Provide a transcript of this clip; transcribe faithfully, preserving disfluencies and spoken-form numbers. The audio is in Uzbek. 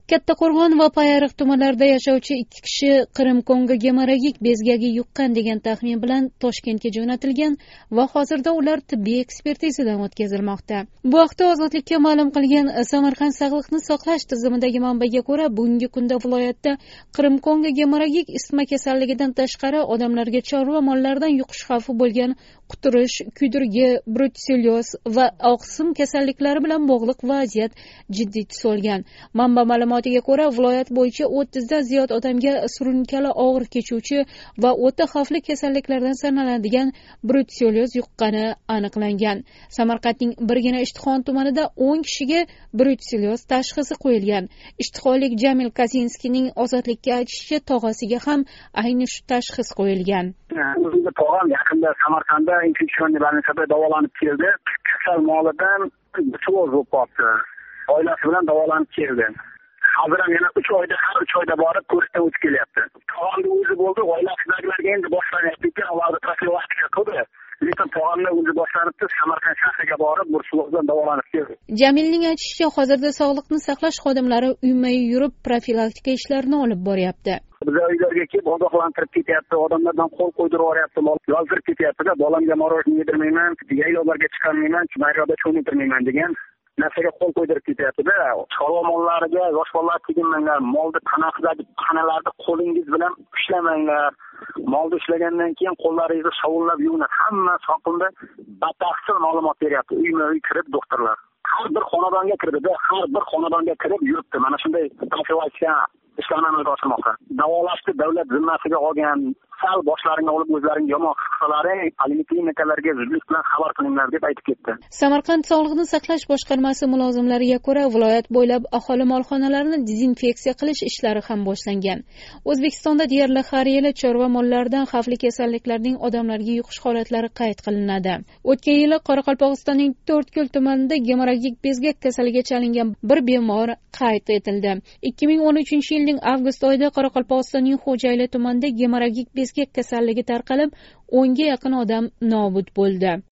Kattaqo'rg'on va Payariq tumanlarida yashovchi ikki kishi Qrim-Kongo gemorragik bezgagi yuqqan degan taxmin bilan Toshkentga jo'natilgan va hozirda ular tibbiy ekspertizadan o'tkazilmoqda. Bu haqda Ozodlikka ma'lum qilgan Samarqand sog'liqni saqlash tizimidagi manbaga ko'ra, bugungi kunda viloyatda Qrim-Kongo gemorragik isitma kasalligidan tashqari odamlarga chorva mollaridan yuqish xavfi bo'lgan quturish, kuydirgi, brutsellyoz va oqsim kasalliklari bilan bog'liq vaziyat jiddiy tus olgan. Manba ma'lumotiga ko'ra, viloyat bo'yicha o'ttizdan ziyod odamga surunkali og'ir kechuvchi va o'ta xavfli kasalliklardan sanaladigan brutsellyoz yuqqani aniqlangan. Samarqandning Birgina Ishtixon tumanida o'n kishiga brutsellyoz tashxisi qo'yilgan. Ishtixonlik Jamil Kazinskining Ozodlikka aytishicha, tog'asiga ham ayni shu tashxis qo'yilgan. O'zimda tog'am yaqinda Samarqandda infeksiyon bilan davolanib keldi. Kasal molidan brutsellyoz bo'lib qoldi. Oilasi bilan davolanib keldi. Hozir ham yana uch oyda, har uch oyda borib ko'rishdan o'tib kelyapti. Tog'amning o'zi bo'ldi, oilasidagilarga endi boshlanyapti ekan, ularni profilaktika qildi. Lekin tog'amning o'zi boshlanibdi, Samarqand shahriga borib brutsellozdan davolanib keldi. Jamilning aytishicha, hozirda sog'liqni saqlash xodimlari uyma uy profilaktika ishlarini olib boryapti. Biz uylarga kelib ogohlantirib ketyapti, odamlardan qo'l qo'ydirib yuboryapti, yozdirib ketyapti-da, bolamga morojniy yedirmayman, yaylovlarga chiqarmayman, daryoda cho'miltirmayman degan narsaga qo'l qo'ydirib ketyapti-da. Chorva mollariga yosh bolalar teginmanglar, molni tanasidagi tanalarni qo'lingiz bilan ushlamanglar. Molni ushlagandan keyin qo'llaringizni shovunlab yuving. Hamma soqinda batafsil ma'lumot beryapti. Uyma-uy kirib doktorlar. Har bir xonadonga kirdi-da, har bir xonadonga kirib yuribdi. Mana shunday profilaktika ishlarni amalga oshirmoqda. Davolashni davlat zimmasiga olgan, sal boshlaringni olib o'zlaring yomon his qilsalaring, poliklinikalarga zudlik bilan xabar qilinglar deb aytib ketdi. Samarqand Sog'liqni saqlash boshqarmasi mulozimlariga ko'ra, viloyat bo'ylab aholi molxonalarini dezinfeksiya qilish ishlari ham boshlangan. O'zbekistonda deyarli har yili chorva mollaridan xavfli kasalliklarning odamlarga yuqish holatlari qayd qilinadi. O'tgan yili Qoraqalpog'istonning To'rtko'l tumanida gemorragik bezgak kasaliga chalingan bir bemor qayd etildi. ikki ming o'n uchinchi yilning avgust oyida Qoraqalpog'istonning Xo'jayli tumanida gemorragik bezgak kasalligi tarqalib, o'nga yaqin odam nobud bo'ldi.